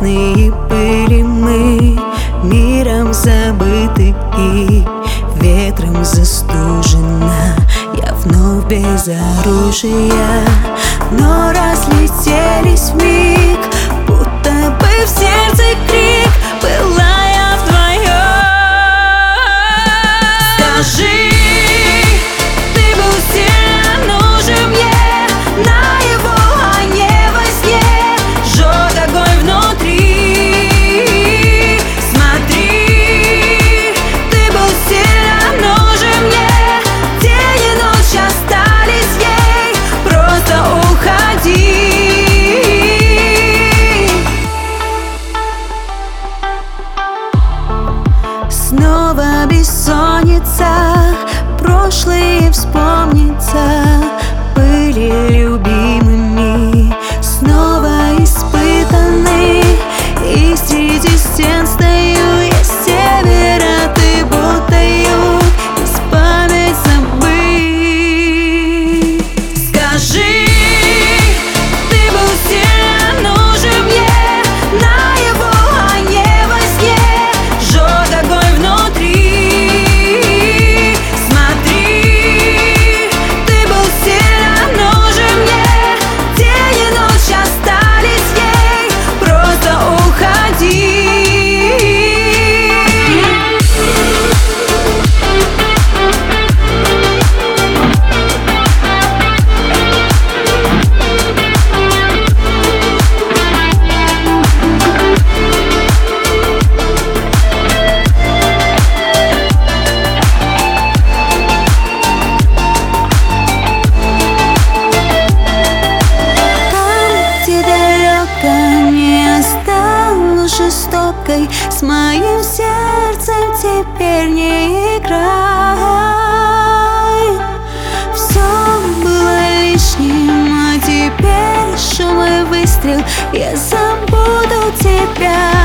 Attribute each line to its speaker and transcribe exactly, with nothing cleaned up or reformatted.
Speaker 1: небесные пыли мы, миром забыты и ветром застужена. Я вновь без оружия, но разлетелись вмиг, будто бы в сердце крик, пылая вдвоем. Скажи, снова бессонница, прошлое вспомнится, были любимыми, снова испытаны. И среди стен стою я с севера, ты будто юг, из память забыть. Скажи, ты был сильно нужен мне наяву, а не во сне. Жжет огонь внутри. Смотри, ты был сильно нужен мне. День и ночь остались ей, просто уходи. Жестокой с моим сердцем теперь не играй. Все было лишним, а теперь шум и выстрел, я забуду тебя.